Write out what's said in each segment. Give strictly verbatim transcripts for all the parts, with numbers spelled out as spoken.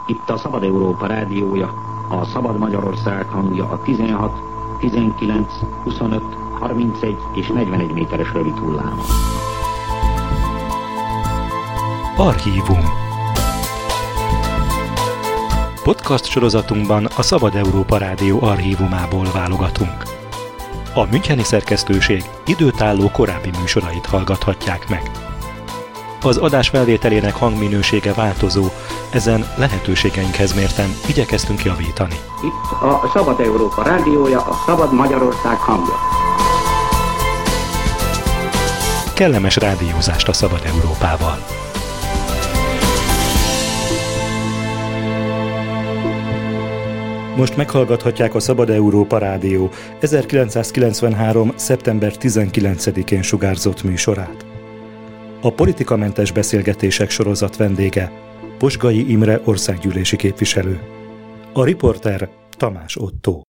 Itt a Szabad Európa rádiója, a Szabad Magyarország hangja a tizenhat, tizenkilenc, huszonöt, harmincegy és negyvenegy méteres rövid hullámon. Archívum. Podcast sorozatunkban a Szabad Európa Rádió archívumából válogatunk. A müncheni szerkesztőség időtálló korábbi műsorait hallgathatják meg. Az adás felvételének hangminősége változó, ezen lehetőségeinkhez mérten igyekeztünk javítani. Itt a Szabad Európa rádiója, a Szabad Magyarország hangja. Kellemes rádiózást a Szabad Európával! Most meghallgathatják a Szabad Európa Rádió ezerkilencszázkilencvenhárom. szeptember tizenkilencedikén sugárzott műsorát. A politikamentes beszélgetések sorozat vendége Posgai Imre országgyűlési képviselő. A riporter Tamás Ottó.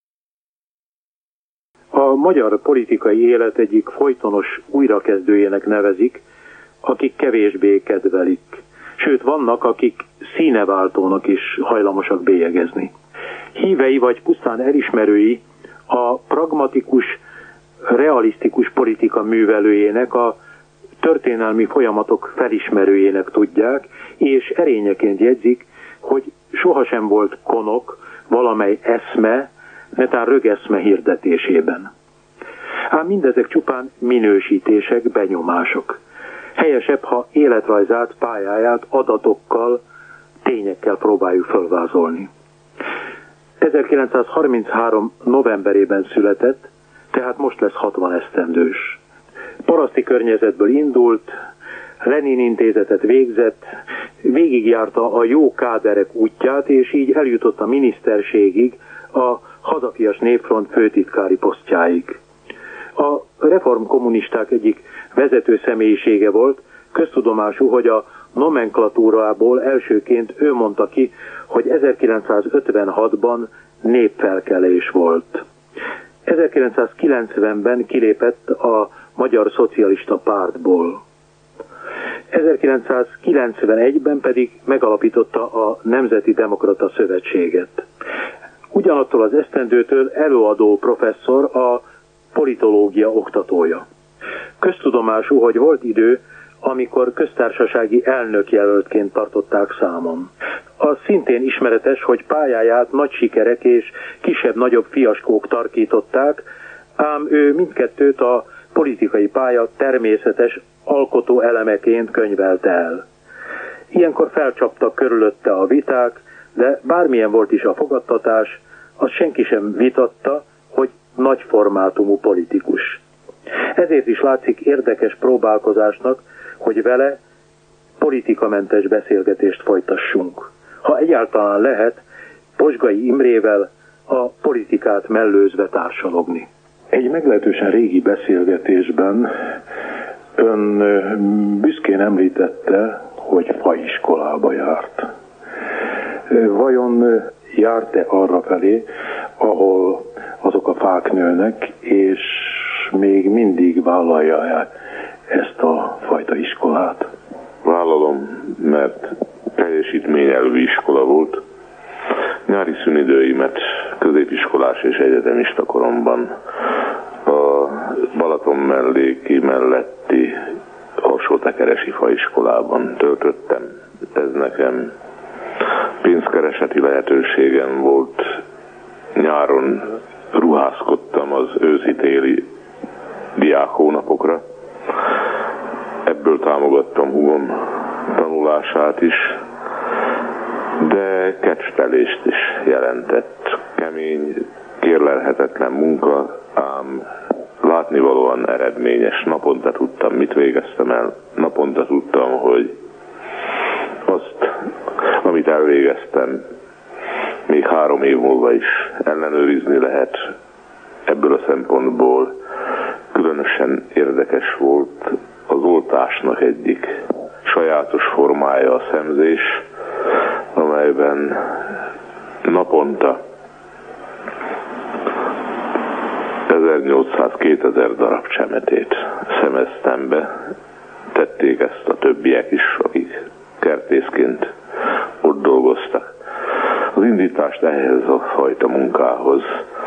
A magyar politikai élet egyik folytonos újrakezdőjének nevezik, akik kevésbé kedvelik. Sőt, vannak, akik színeváltónak is hajlamosak bélyegezni. Hívei vagy pusztán elismerői a pragmatikus, realisztikus politika művelőjének, a történelmi folyamatok felismerőjének tudják, és erényeként jegyzik, hogy sohasem volt konok valamely eszme, netán rögeszme hirdetésében. Ám mindezek csupán minősítések, benyomások. Helyesebb, ha életrajzát, pályáját adatokkal, tényekkel próbáljuk fölvázolni. ezerkilencszázharminchárom. novemberében született, tehát most lesz hatvan esztendős. Paraszti környezetből indult, Lenin intézetet végzett, végigjárta a jó káderek útját, és így eljutott a miniszterségig, a hazafias népfront főtitkári posztjáig. A reformkommunisták egyik vezető személyisége volt, köztudomású, hogy a nomenklatúrából elsőként ő mondta ki, hogy ezerkilencszázötvenhatban népfelkelés volt. ezerkilencszázkilencvenben kilépett a Magyar Szocialista Pártból. ezerkilencszázkilencvenegyben pedig megalapította a Nemzeti Demokrata Szövetséget. Ugyanattól az esztendőtől előadó professzor, a politológia oktatója. Köztudomású, hogy volt idő, amikor köztársasági elnökjelöltként tartották számon. Az szintén ismeretes, hogy pályáját nagy sikerek és kisebb-nagyobb fiaskók tarkították, ám ő mindkettőt a politikai pálya természetes alkotó elemeként könyvelte el. Ilyenkor felcsaptak körülötte a viták, de bármilyen volt is a fogadtatás, azt senki sem vitatta, hogy nagy formátumú politikus. Ezért is látszik érdekes próbálkozásnak, hogy vele politikamentes beszélgetést folytassunk. Ha egyáltalán lehet, Posgai Imrével a politikát mellőzve társalogni. Egy meglehetősen régi beszélgetésben ön büszkén említette, hogy faiskolába járt. Vajon járt-e arra felé, ahol azok a fák nőnek, és még mindig vállalja ezt a fajta iskolát? Vállalom, mert teljesítményelvű iskola volt. Nyári szünidőimet középiskolás és egyetemista koromban a Balaton melléki melletti Alsó-Tekeresi faiskolában töltöttem. Ez nekem pénzkereseti lehetőségem volt. Nyáron ruházkodtam az őszi-téli diákhónapokra. Ebből támogattam húgom tanulását is, de kecstelést is jelentett. Kemény, kérlelhetetlen munka, ám látnivalóan eredményes. Naponta tudtam, mit végeztem el. Naponta tudtam, hogy azt, amit elvégeztem, még három év múlva is ellenőrizni lehet. Ebből a szempontból különösen érdekes volt az oltásnak egyik sajátos formája, a szemzés, amelyben naponta ezernyolcszáz-kétezer darab csemetét szemeztem be. Tették ezt a többiek is, akik kertészként ott dolgoztak. az indítást ehhez a fajta munkához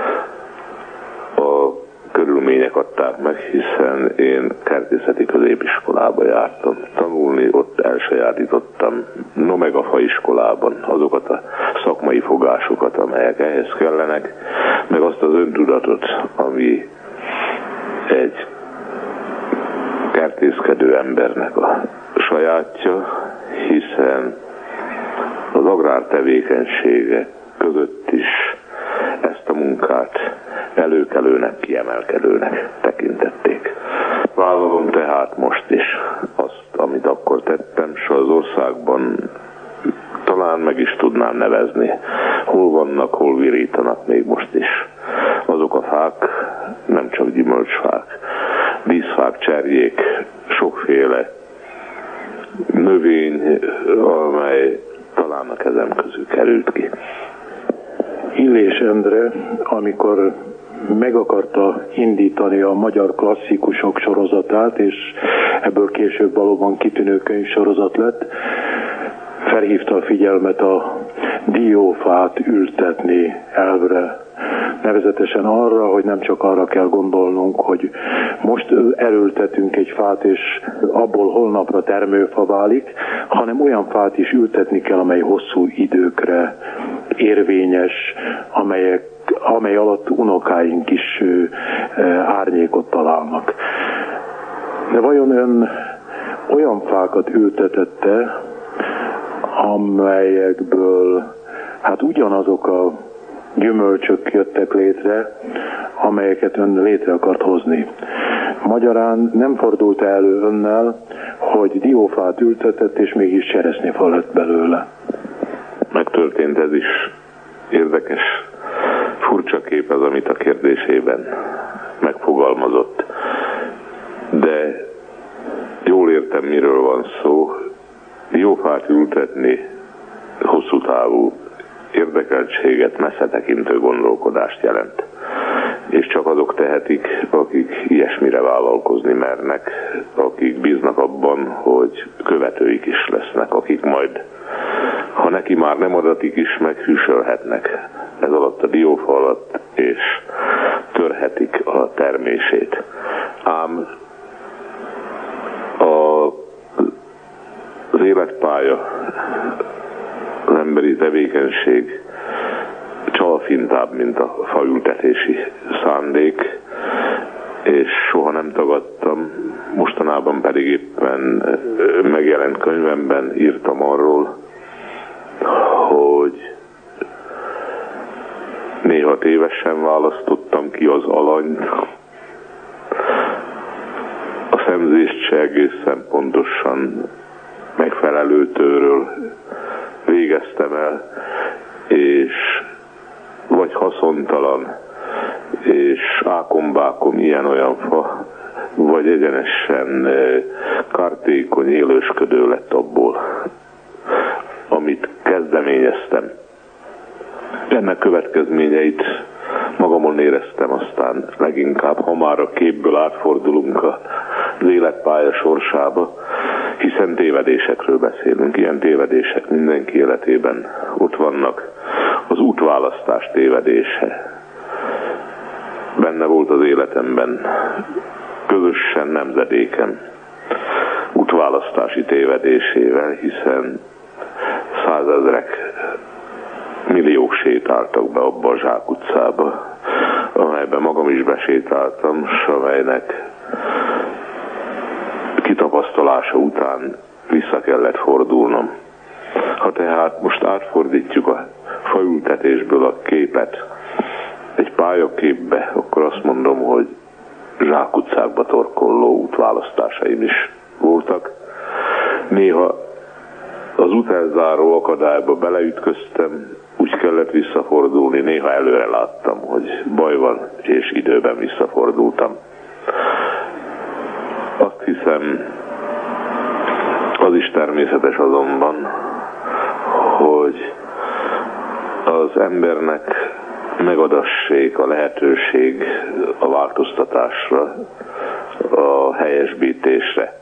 a körülmények adták meg, hiszen én kertészeti középiskolába jártam tanulni, ott elsajátítottam, no meg a faiskolában azokat a szakmai fogásokat, amelyek ehhez kellenek, meg azt az öntudatot, ami egy kertészkedő embernek a sajátja, hiszen az agrártevékenysége között is ezt a munkát előkelőnek, kiemelkedőnek tekintették. Vállalom tehát most is azt, amit akkor tettem, s az országban talán meg is tudnám nevezni, hol vannak, hol virítanak még most is azok a fák, nem csak gyümölcsfák, díszfák, cserjék, sokféle növény, amely talán a kezem közül került ki. Illés Endre, amikor meg akarta indítani a magyar klasszikusok sorozatát, és ebből később valóban kitűnő könyvsorozat lett, felhívta a figyelmet a diófát ültetni elvre. Nevezetesen arra, hogy nem csak arra kell gondolnunk, hogy most elültetünk egy fát, és abból holnapra termőfa válik, hanem olyan fát is ültetni kell, amely hosszú időkre érvényes, amelyek, amely alatt unokáink is árnyékot találnak. De vajon ön olyan fákat ültetette, amelyekből hát ugyanazok a gyümölcsök jöttek létre, amelyeket ön létre akart hozni. Magyarán nem fordult elő önnel, hogy diófát ültetett, és mégis cseresznyefa lett belőle. Megtörtént ez is. Érdekes, furcsa kép az, amit a kérdésében megfogalmazott. De jól értem, miről van szó. Diófát ültetni hosszú távú érdekeltséget, messze tekintő gondolkodást jelent. És csak azok tehetik, akik ilyesmire vállalkozni mernek, akik bíznak abban, hogy követőik is lesznek, akik majd, ha neki már nem adatik is, meghűsölhetnek ez alatt a diófa alatt, és törhetik a termését. Ám a, az életpálya, az emberi tevékenység csalfintább, mint a faültetési szándék, és soha nem tagadtam, mostanában pedig éppen megjelent könyvemben írtam arról, hogy néha tévesen választottam ki az alanyt, a szemzést se egészen pontosan megfelelő tőről végeztem el, és vagy haszontalan, és ákombákom ilyen-olyan fa, vagy egyenesen kártékony, élősködő lett abból, amit kezdeményeztem. Ennek következményeit magamon éreztem aztán leginkább, ha már a képből átfordulunk az életpálya sorsába, hiszen tévedésekről beszélünk, ilyen tévedések mindenki életében ott vannak. Az útválasztás tévedése benne volt az életemben, közösen nemzedékem útválasztási tévedésével, hiszen százezrek, milliók sétáltak be abba a zsákutcába, amelyben magam is besétáltam, s amelynek kitapasztalása után vissza kellett fordulnom. Ha tehát most átfordítjuk a faültetésből a képet egy pályaképbe, akkor azt mondom, hogy zsákutcákba torkolló útválasztásaim is voltak. Néha az útelzáró akadályba beleütköztem, úgy kellett visszafordulni, néha előre láttam, hogy baj van, és időben visszafordultam. Azt hiszem, az is természetes azonban, hogy az embernek megadassék a lehetőség a változtatásra, a helyesbítésre.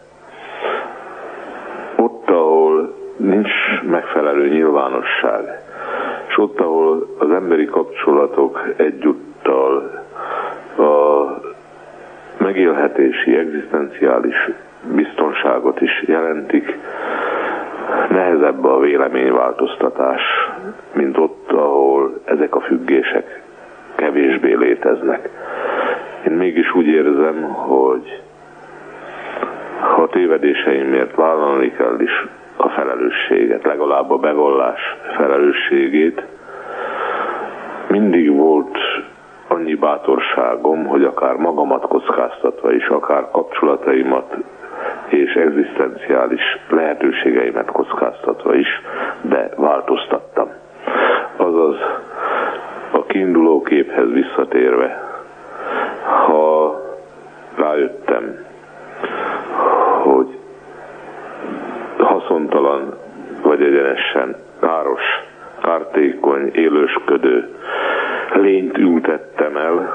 Ott, ahol nincs megfelelő nyilvánosság, és ott, ahol az emberi kapcsolatok egyúttal a megélhetési, egzisztenciális biztonságot is jelentik, nehezebb a véleményváltoztatás, mint ott, ahol ezek a függések kevésbé léteznek. Én mégis úgy érzem, hogy ha a tévedéseimért vállalni kell is a felelősséget, legalább a bevallás felelősségét, mindig volt annyi bátorságom, hogy akár magamat kockáztatva is, akár kapcsolataimat és egzisztenciális lehetőségeimet kockáztatva is, de változtattam. Azaz a kiinduló képhez visszatérve, ha rájöttem, hogy haszontalan vagy egyenesen káros, kártékony, élősködő lényt ültettem el,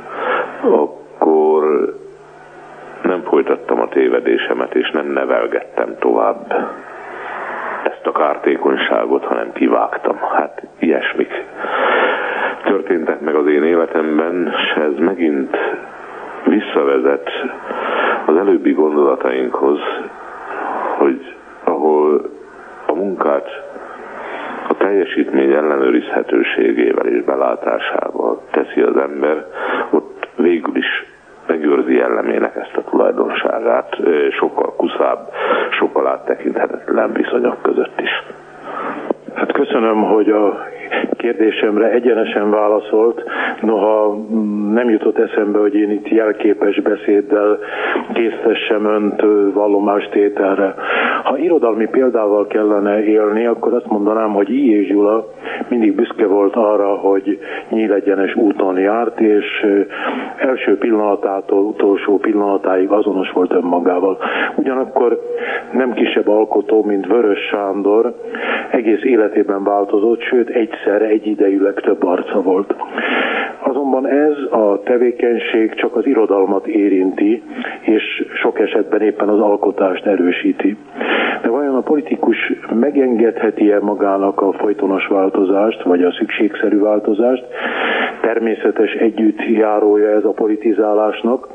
akkor nem folytattam a tévedésemet, és nem nevelgettem tovább ezt a kártékonyságot, hanem kivágtam. Hát ilyesmik történtek meg az én életemben, és ez megint visszavezet az előbbi gondolatainkhoz, hogy ahol a munkát a teljesítmény ellenőrizhetőségével és belátásával teszi az ember, ott végül is megőrzi jellemének ezt a tulajdonságát, sokkal kuszább, sokkal áttekinthetetlen viszonyok között is. Hát köszönöm, hogy a kérdésemre egyenesen válaszolt, noha nem jutott eszembe, hogy én itt jelképes beszéddel késztessem önt vallomástételre. Ha irodalmi példával kellene élni, akkor azt mondanám, hogy I. Gyula mindig büszke volt arra, hogy nyílegyenes úton járt, és első pillanatától utolsó pillanatáig azonos volt önmagával. Ugyanakkor nem kisebb alkotó, mint Vörös Sándor, egész életében változott, sőt egyszer egyidejűleg több arca volt. Azonban ez a tevékenység csak az irodalmat érinti, és sok esetben éppen az alkotást erősíti. De vajon a politikus megengedheti-e magának a folytonos változást, vagy a szükségszerű változást? Természetes együttjárója ez a politizálásnak.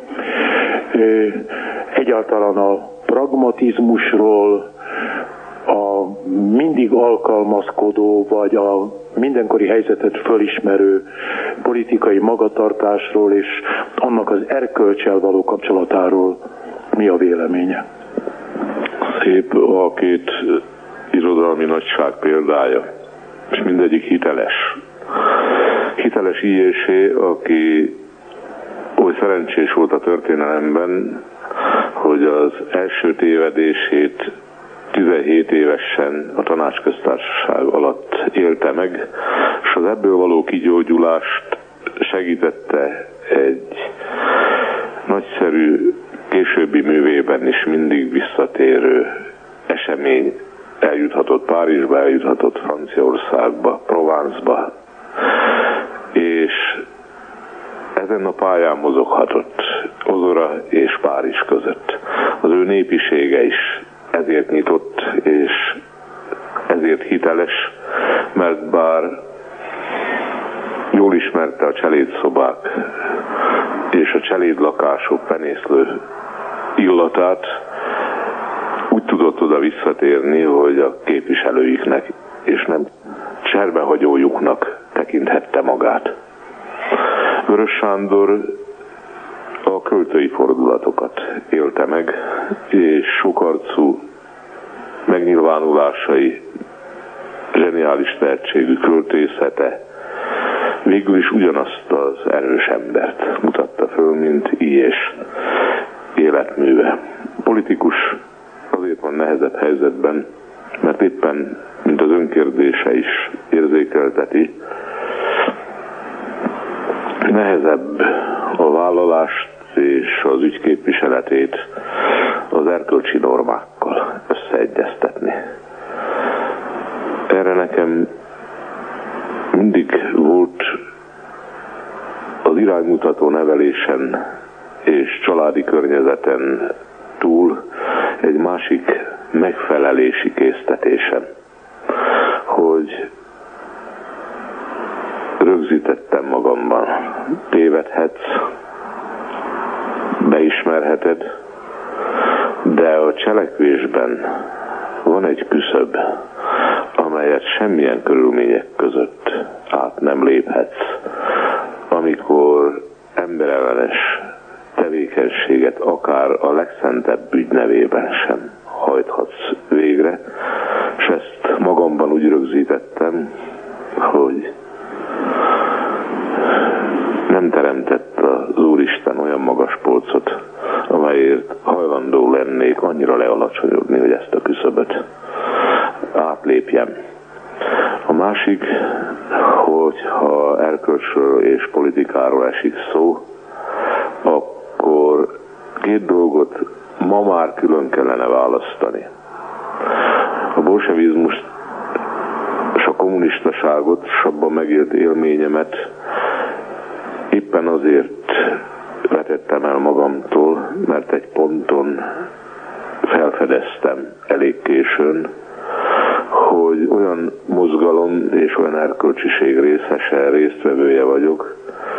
Egyáltalán a pragmatizmusról, a mindig alkalmazkodó, vagy a mindenkori helyzetet fölismerő politikai magatartásról és annak az erkölccsel való kapcsolatáról mi a véleménye? Szép a két irodalmi nagyság példája, és mindegyik hiteles. Hiteles Ilyésé, aki oly szerencsés volt a történelemben, hogy az első tévedését tizenhét évesen a Tanácsköztársaság alatt élte meg, és az ebből való kigyógyulást segítette egy nagyszerű, későbbi művében is mindig visszatérő esemény. Eljuthatott Párizsba, eljuthatott Franciaországba, Provence-ba, és ezen a pályán mozoghatott Ozora és Párizs között. Az ő népisége is ezért nyitott, és ezért hiteles, mert bár jól ismerte a cselédszobák és a cselédlakások penészlő illatát, úgy tudott oda visszatérni, hogy a képviselőiknek és nem cserbehagyójuknak tekinthette magát. Vörös Sándor a költői fordulatokat élte meg, és sokarcú megnyilvánulásai, zseniális tehetségű költészete végül is ugyanazt az erős embert mutatta föl, mint Ilyés életműve. Politikus azért van nehezebb helyzetben, mert éppen, mint az önkérdése is érzékelteti, nehezebb a vállalást és az ügyképviseletét az erkölcsi normákkal összeegyeztetni. Erre nekem mindig volt az iránymutató nevelésen és családi környezeten túl egy másik megfelelési késztetésem, hogy rögzítettem magamban. Tévedhetsz, beismerheted, de a cselekvésben van egy küszöb, amelyet semmilyen körülmények között át nem léphetsz, amikor emberellenes tevékenységet akár a legszentebb ügy nevében sem hajthatsz végre, és ezt magamban úgy rögzítettem, hogy nem teremtett az Úristen olyan magas polcot, amelyért hajlandó lennék annyira lealacsonyodni, hogy ezt a küszöböt átlépjem. A másik, hogy ha erkölcsről és politikáról esik szó, akkor két dolgot ma már külön kellene választani. A bolsevizmust és a kommunistaságot, és abban megélt élményemet éppen azért vetettem el magamtól, mert egy ponton felfedeztem elég későn, hogy olyan mozgalom és olyan erkölcsiség részese, résztvevője vagyok,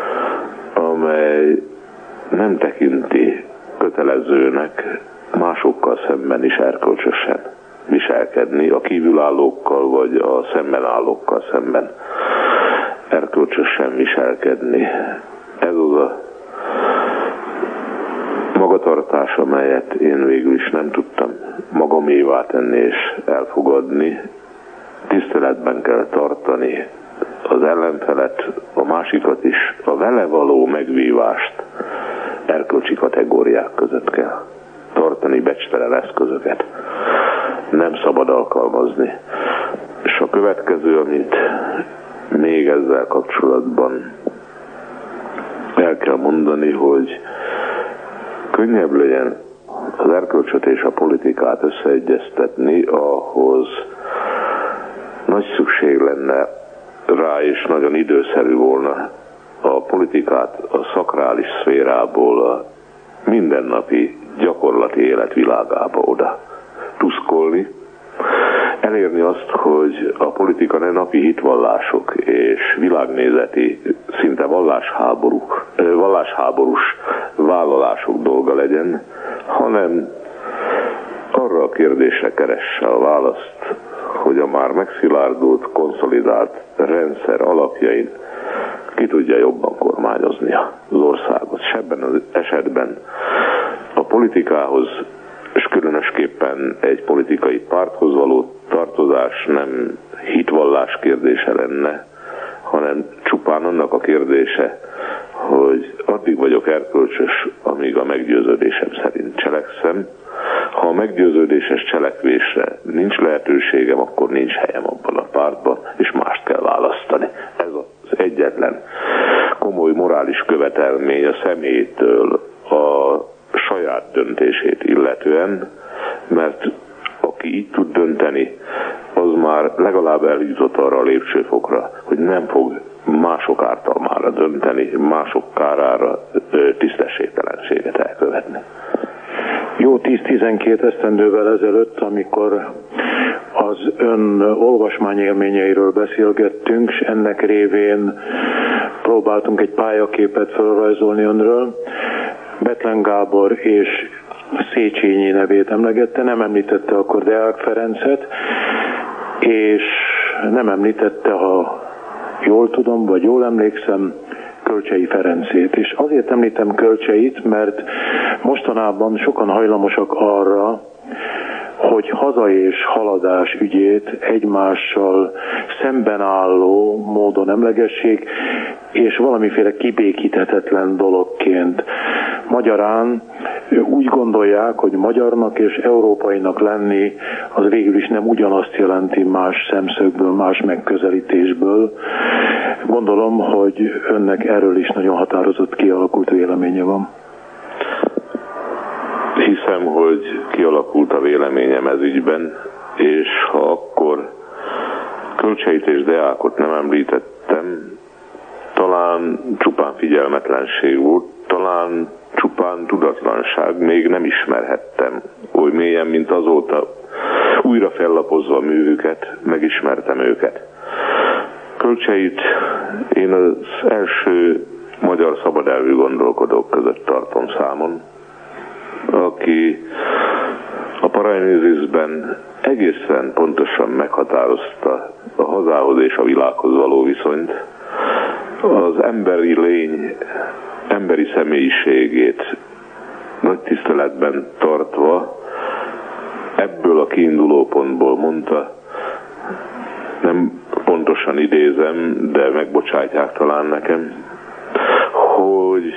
amely nem tekinti kötelezőnek másokkal szemben is erkölcsösen viselkedni, a kívülállókkal vagy a szemben állókkal szemben erkölcsösen viselkedni. Ez az a magatartás, amelyet én végül is nem tudtam magamévá tenni és elfogadni. Tiszteletben kell tartani az ellenfelet, a másikat is, a vele való megvívást erkölcsi kategóriák között kell tartani, becstelen eszközöket nem szabad alkalmazni. És a következő, amit még ezzel kapcsolatban el kell mondani, hogy könnyebb legyen az erkölcsöt és a politikát összeegyeztetni, ahhoz nagy szükség lenne rá, és nagyon időszerű volna a politikát a szakrális szférából a mindennapi gyakorlati életvilágába oda tuszkolni, elérni azt, hogy a politika ne napi hitvallások és világnézeti, szinte vallásháborúk, vallásháborús vállalások dolga legyen, hanem arra a kérdésre keresse a választ, hogy a már megszilárdult, konszolidált rendszer alapjain ki tudja jobban kormányozni az országot. És ebben az esetben a politikához, és különösképpen egy politikai párthoz való tartozás nem hitvallás kérdése lenne, hanem csupán annak a kérdése, hogy addig vagyok erkölcsös, amíg a meggyőződésem szerint cselekszem. Ha a meggyőződéses cselekvésre nincs lehetőségem, akkor nincs helyem abban a pártban, és mást kell választani. Ez az egyetlen komoly morális követelmény a személytől a saját döntését illetően, mert aki így tud dönteni, az már legalább eljutott arra a lépcsőfokra, hogy nem fog mások ártalmára dönteni, mások kárára tisztességtelenséget elkövetni. Jó tíz-tizenkét esztendővel ezelőtt, amikor az ön olvasmányélményeiről beszélgettünk, és ennek révén próbáltunk egy pályaképet felrajzolni önről, Bethlen Gábor és Széchenyi nevét emlegette, nem említette akkor Deák Ferencet, és nem említette, ha jól tudom, vagy jól emlékszem, Kölcsey Ferencét. És azért említem Kölcseyt, mert mostanában sokan hajlamosak arra, hogy haza és haladás ügyét egymással szemben álló módon emlegessék, és valamiféle kibékíthetetlen dologként. Magyarán úgy gondolják, hogy magyarnak és európainak lenni az végül is nem ugyanazt jelenti más szemszögből, más megközelítésből. Gondolom, hogy önnek erről is nagyon határozott kialakult véleménye van. Hiszem, hogy kialakult a véleményem ez ügyben, és ha akkor Kölcseyt és Deákot nem említettem, talán csupán figyelmetlenség volt, talán csupán tudatlanság, még nem ismerhettem oly mélyen, mint azóta újra fellapozva a művüket, megismertem őket. Kölcseit én az első magyar szabadelvű gondolkodók között tartom számon, aki a Parainézisben egészen pontosan meghatározta a hazához és a világhoz való viszonyt, az emberi lény, emberi személyiségét nagy tiszteletben tartva, ebből a kiinduló pontból mondta, nem pontosan idézem, de megbocsátják talán nekem, hogy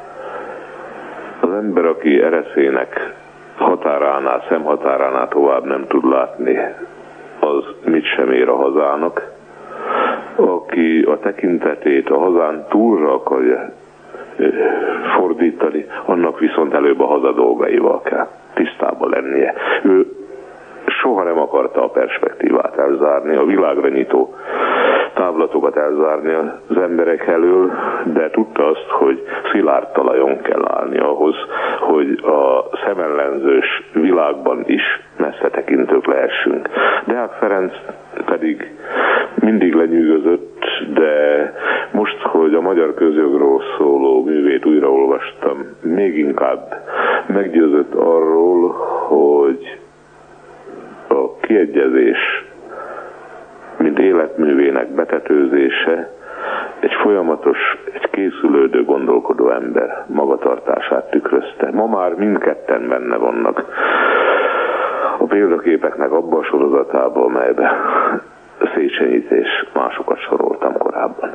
az ember, aki ereszének határánál, szemhatáránál tovább nem tud látni, az mit sem ér a hazának. Aki a tekintetét a hazán túlra akarja fordítani, annak viszont előbb a haza dolgaival kell tisztában lennie. Ő soha nem akarta a perspektívát elzárni, a világra nyitó távlatokat elzárni az emberek elől, de tudta azt, hogy szilárd talajon kell állni ahhoz, hogy a szemellenzős világban is messze tekintők lehessünk. Deák Ferenc pedig mindig lenyűgözött, de most, hogy a magyar közjogról szóló művét újraolvastam, még inkább meggyőzött arról, hogy a kiegyezés, mint életművének betetőzése egy folyamatos, egy készülődő, gondolkodó ember magatartását tükrözte. Ma már mindketten benne vannak a példaképeknek abban a sorozatában, amelyben Széchenyit és másokat soroltam korábban.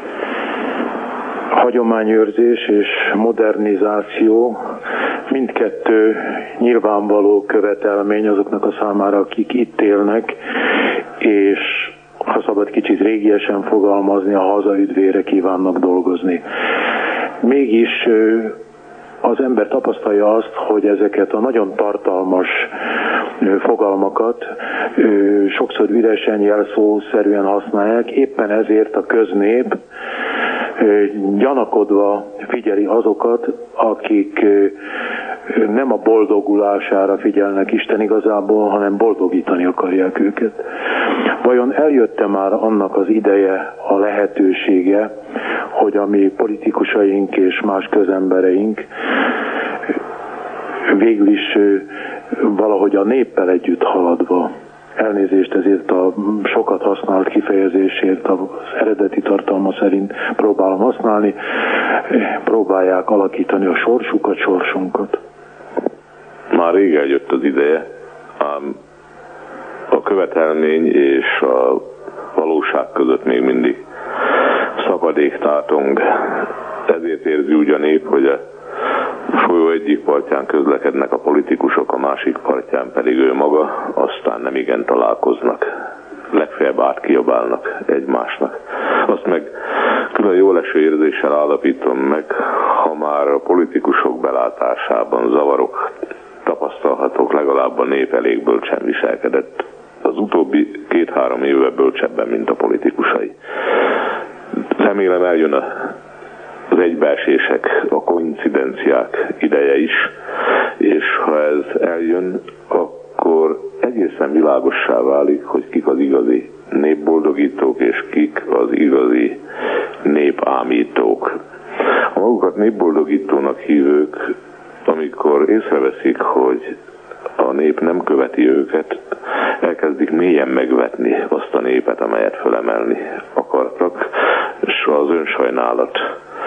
Hagyományőrzés és modernizáció mindkettő nyilvánvaló követelmény azoknak a számára, akik itt élnek, és ha szabad kicsit régiesen fogalmazni, a hazaüdvére kívánnak dolgozni. Mégis az ember tapasztalja azt, hogy ezeket a nagyon tartalmas fogalmakat sokszor üresen, jelszószerűen használják, éppen ezért a köznép gyanakodva figyeli azokat, akik nem a boldogulására figyelnek Isten igazából, hanem boldogítani akarják őket. Vajon eljött-e már annak az ideje, a lehetősége, hogy a mi politikusaink és más közembereink végül is valahogy a néppel együtt haladva, elnézést ezért a sokat használt kifejezésért, az eredeti tartalma szerint próbálom használni, próbálják alakítani a sorsukat, sorsunkat. Már rég eljött az ideje, ám a követelmény és a valóság között még mindig szakadék tátong. Ezért érzi úgy a nép, hogy a folyó egyik partján közlekednek a politikusok, a másik partján pedig ő maga, aztán nem igen találkoznak. Legfeljebb átkiabálnak egymásnak. Azt meg külön jól eső érzéssel állapítom meg, ha már a politikusok belátásában zavarok tapasztalhatók, legalább a nép elég bölcsen viselkedett. Az utóbbi két-három évben bölcsebben, mint a politikusai. Remélem eljön a az egybeesések, a koincidenciák ideje is, és ha ez eljön, akkor egészen világossá válik, hogy kik az igazi népboldogítók, és kik az igazi népámítók. A magukat népboldogítónak hívők, amikor észreveszik, hogy a nép nem követi őket, elkezdik mélyen megvetni azt a népet, amelyet fölemelni akartak, és az önsajnálat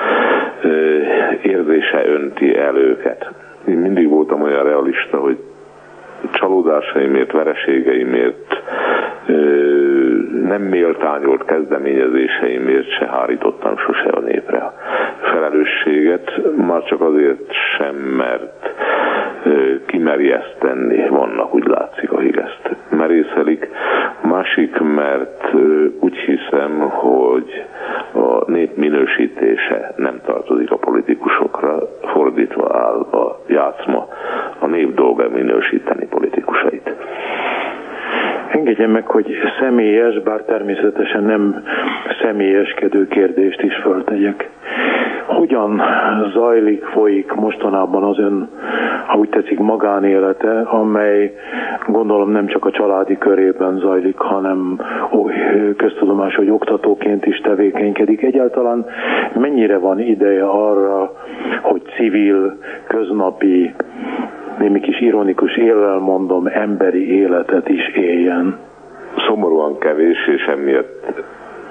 érzése önti el őket. Én mindig voltam olyan realista, hogy csalódásaimért, vereségeimért, nem méltányolt kezdeményezéseimért se hárítottam sose a népre a felelősséget, már csak azért sem, mert kimeri ezt tenni, vannak, úgy látszik, akik ezt merészelik. Másik, mert úgy hiszem, hogy a nép minősítése nem tartozik a politikusokra, fordítva áll a játszma, a nép dolga minősíteni politikusait. Engedjen meg, hogy személyes, bár természetesen nem személyeskedő kérdést is föltegyek. hogyan zajlik, folyik mostanában az ön, ha úgy tetszik, magánélete, amely gondolom nem csak a családi körében zajlik, hanem köztudomás, hogy oktatóként is tevékenykedik. Egyáltalán mennyire van ideje arra, hogy civil, köznapi, némi kis ironikus éllel mondom, emberi életet is éljen? Szomorúan kevés, és emiatt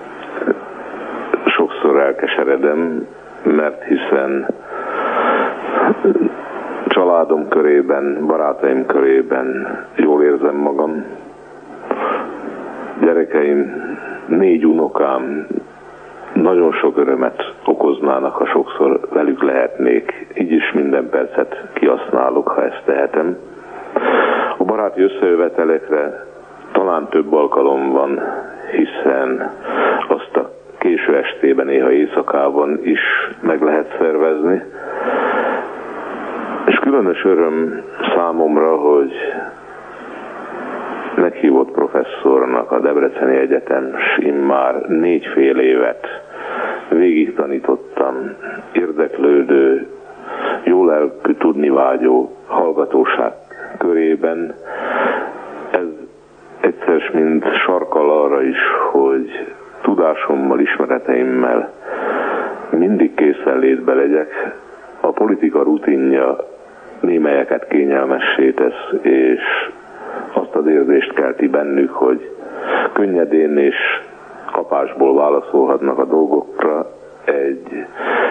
sokszor elkeseredem, mert hiszen családom körében, barátaim körében jól érzem magam. Gyerekeim, négy unokám nagyon sok örömet okoznának, ha sokszor velük lehetnék. Így is minden percet kihasználok, ha ezt tehetem. A baráti összejövetelekre talán több alkalom van, hiszen azt a késő estében, néha éjszakában is meg lehet szervezni. És különös öröm számomra, hogy meghívott professzornak a Debreceni Egyetem immár négy fél évet végig tanítottam, érdeklődő, jó lelkű, tudni vágyó hallgatóság körében. Ez egyszer mint sarkal arra is, hogy tudásommal, ismereteimmel mindig készenlétbe legyek. A politika rutinja némelyeket kényelmessé tesz, és azt az érzést kelti bennük, hogy könnyedén és kapásból válaszolhatnak a dolgokra. Egy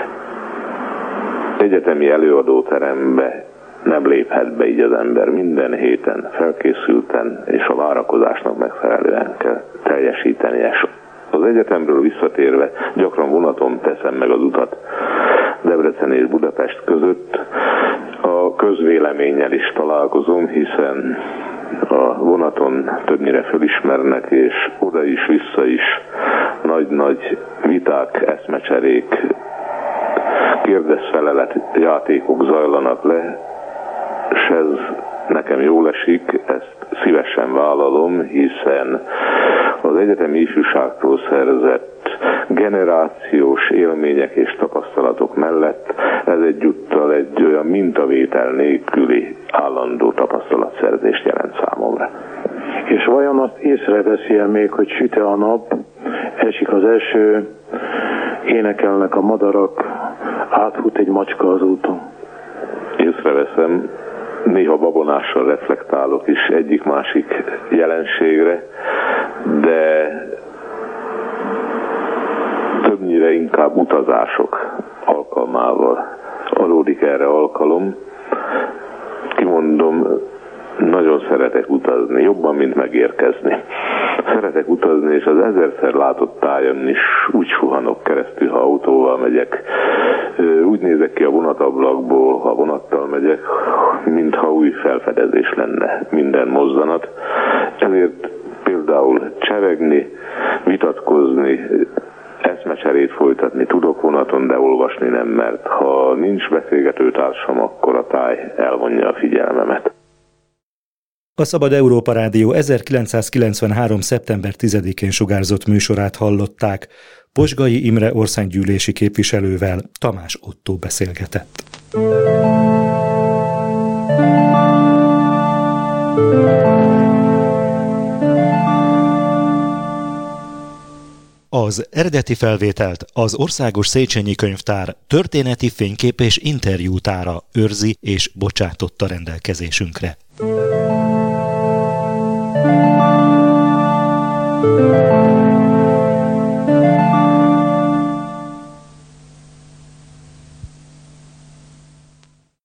egyetemi előadóterembe nem léphet be így az ember. Minden héten felkészülten és a várakozásnak megfelelően kell teljesítenie. Az egyetemről visszatérve gyakran vonaton teszem meg az utat Debrecen és Budapest között. A közvéleménnyel is találkozom, hiszen a vonaton többnyire fölismernek, és oda is, vissza is nagy-nagy viták, eszmecserék, kérdez-felelet játékok zajlanak le, és ez nekem jól esik, ezt szívesen vállalom, hiszen az egyetemi ifjúságtól szerzett generációs élmények és tapasztalatok mellett ez egyúttal egy olyan mintavétel nélküli állandó tapasztalatszerzést jelent számomra. És vajon azt észreveszi-e még, hogy süte a nap, esik az eső, énekelnek a madarak, átfut egy macska az úton? Észreveszem, néha babonással reflektálok is egyik-másik jelenségre, de többnyire inkább utazások alkalmával adódik erre alkalom. Kimondom, nagyon szeretek utazni, jobban, mint megérkezni. Szeretek utazni, és az ezerszer látott tájon is úgy suhanok keresztül, ha autóval megyek. Úgy nézek ki a vonatablakból, ha vonattal megyek, mintha új felfedezés lenne minden mozzanat. Ezért például csevegni, vitatkozni, eszmecserét folytatni tudok vonaton, de olvasni nem, mert ha nincs beszélgető társam, akkor a táj elvonja a figyelmemet. A Szabad Európa Rádió ezerkilencszázkilencvenhárom. szeptember tizedikén sugárzott műsorát hallották. Posgai Imre országgyűlési képviselővel Tamás Ottó beszélgetett. Az eredeti felvételt az Országos Széchenyi Könyvtár történeti fénykép és interjútára őrzi és bocsátotta rendelkezésünkre.